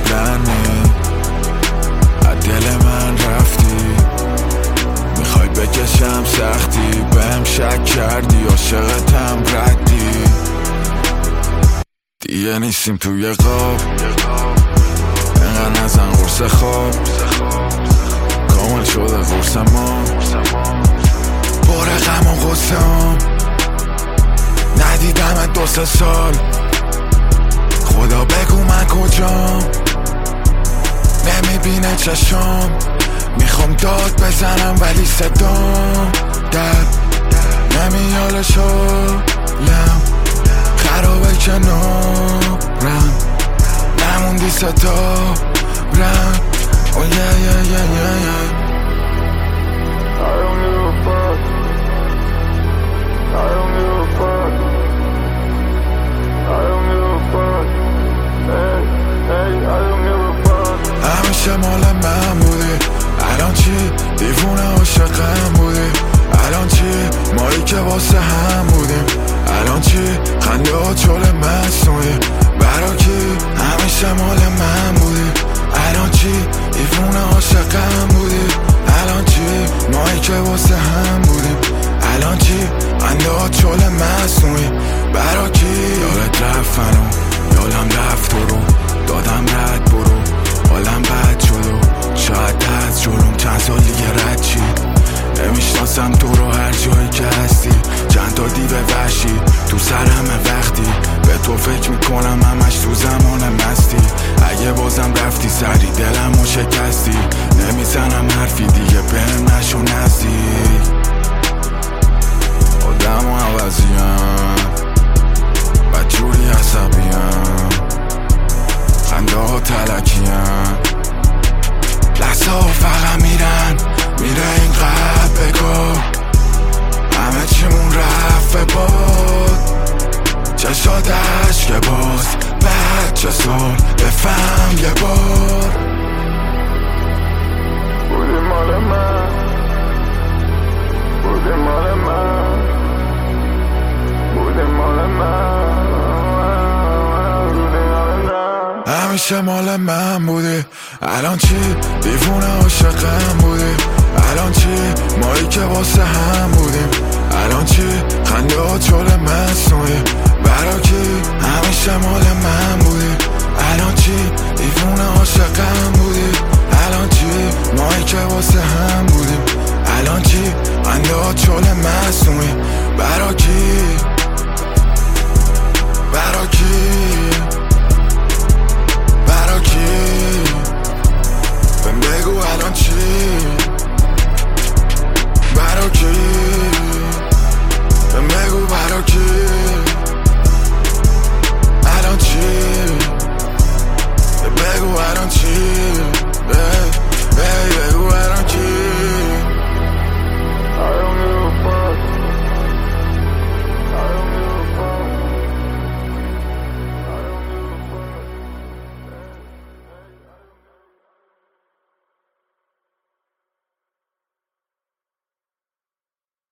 قبلا از دل من رفتی، میخوای بکشم سختی، بهم شک کردی، عاشقتم ردی، دیگه نیستیم توی قاب، اینقدر نزن قرص خواب، کامل شده قرص ما، باره غم و غصه‌ام، ندیدمت 2-3 سال، خدا بگو من کجام، نمیبینه چشام، میخوام داد بزنم ولی صدام در نمیاله شایم، خرابه کنارم، نموندی ستارم. Oh yeah yeah yeah yeah yeah. I don't give a fuck. I don't give a fuck. I don't give a fuck. Hey, hey, I don't give a fuck. همیشه مال من بودی، الان چی؟ دیوونه عاشقم بودی، الان چی؟ مایی که واسه هم بودیم، الان چی؟ خنده ها چول مصنوعی برا کی؟ همیشه مال من بودی، الان چی؟ دیوونه عاشقم بودی، الان چی؟ مایی که واسه هم بودیم، الان چی؟ خنده ها چول مصنوعی برا کی؟ یادت رفت منو، یادم رفت تو رو، دادم رد برو، حالم بد شد و شاید از جلوم چند سال دیگه رد چی، نمیشناسم تو رو هر جایی که هستی، چند تا دیو وحشی تو سرمه وقتی به تو فکر میکنم همش تو زمان مستی، اگه بازم رفتی سری دلمو شکستی، نمیزنم حرفی دیگه بهم نشو نزدیک، آدم و عوضیم بدجوری عصبیم، خنده ها تلکیم، لحظه ها فقط میره این قلب بگو، همه چیمون رفت به باد، چشات عشق باز بعد چه سال بفهم یه بار، بودی مال من، بودی مال من، بودی مال من، بودی مال من. همیشه مال من بودی، الان چی؟ دیوونه عاشقم بودی، الان چی؟ مایی که واسه هم بودیم، الان چی؟ خنده ها چول مصنوعی برا کی؟ همیشه مال من بودی، الان چی؟ دیوونه